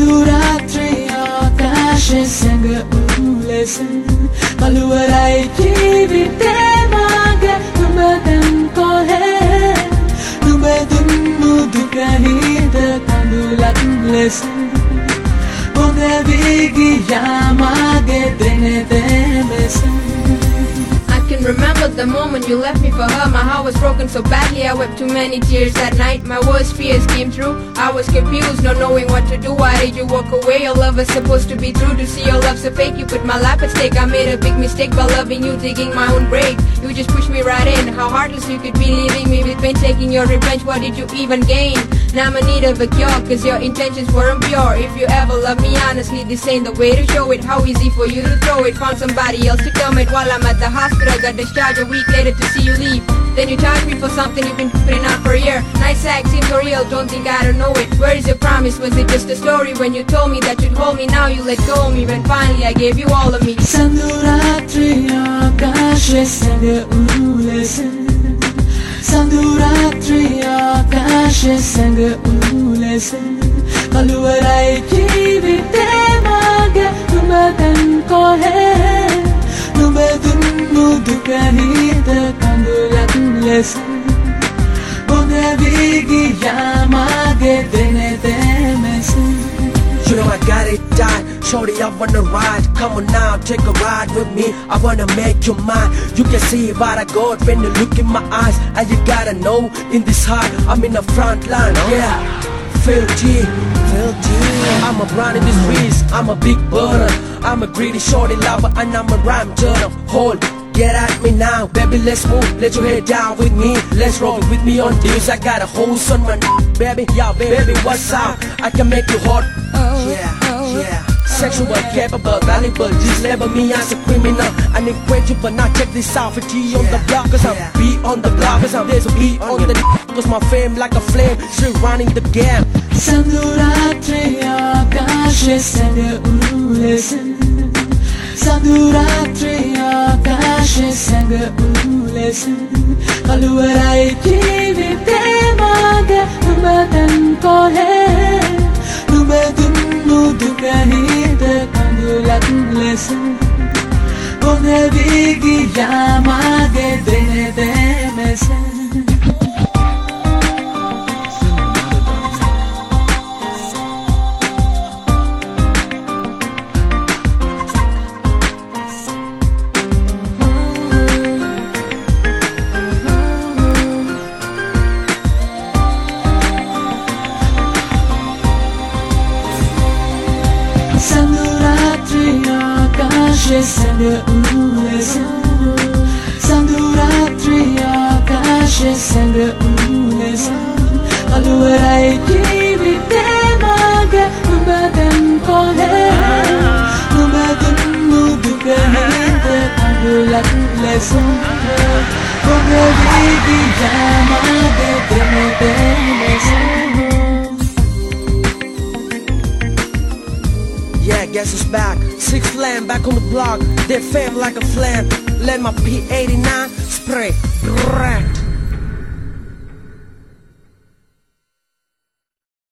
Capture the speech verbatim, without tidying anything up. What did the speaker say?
Sanduratri akashe sanga ulesan Maluwarai jivite maga Numbatan ko hai Numbatan mudukahita kandulat lesan Bonga vigi yamage dene demesan I can remember the moment you left me for her. My heart was broken so badly, I wept too many tears that night. My worst fears came true. I was confused, not knowing what to do. Why did you walk away? Your love was supposed to be true. To see your love so fake, you put my life at stake. I made a big mistake by loving you, digging my own grave. You just pushed me right in. How heartless you could be, leaving me with pain, taking your revenge. What did you even gain? Now I'm in need of a cure, cause your intentions weren't pure. If you ever love me honestly, this ain't the way to show it. How easy for you to throw it. Found somebody else to come it while I'm at the hospital. Got discharged a week later to see you leave. Then you charge me for something you've been putting out for a year. Nice act, seems so real, don't think I don't know it. Where is your promise? Was it just a story when you told me that you'd hold me? Now you let go of me when finally I gave you all of me. Sanduratri akashe sanga ulesan Sanduratri akashe sanga ulesan Maluwarai jivite maga Numbatan ko hai Numbatan mudukahita kandulat lesan Bonga vigi yamage dene demesan You know I got it done, shorty I wanna ride. Come on now, take a ride with me, I wanna make you mine. You can see what I got when you look in my eyes. And you gotta know, in this heart, I'm in the front line, yeah. Feel G, feel G. I'm a brand in the streets, I'm a big burner. I'm a greedy shorty lover and I'm a rhyme journal. Hold, get at me now, baby let's move. Let your head down with me, let's roll with me on this. I got a hose on my n baby, yeah baby what's up? I can make you hot, yeah, yeah. Sexual, capable, valuable, just label me as a criminal. I need you, but now check this out for G on the block. Cause I'm B on the block, cause I'm there's a B on the cause my fame like a flame, still running the game. Sanduratri akashe sanga ulesan Sanduratri akashe sanga ulesan Maluwarai jivite maga Numbatan ko hai Numbatan mudukahita kandulat lesan Bonga vigi yamage dene demesan Sanduratri akashe sanga ulesan Sanduratri akashe sanga ulesan Maluwarai jivite maga Numbatan ko hai Numbatan mudukahita kandulat lesan Bonga vigi yamage dene demesan Yeah, guess it's back. Six Lamb back on the block. They fam like a flame. Let my P eighty-nine spray.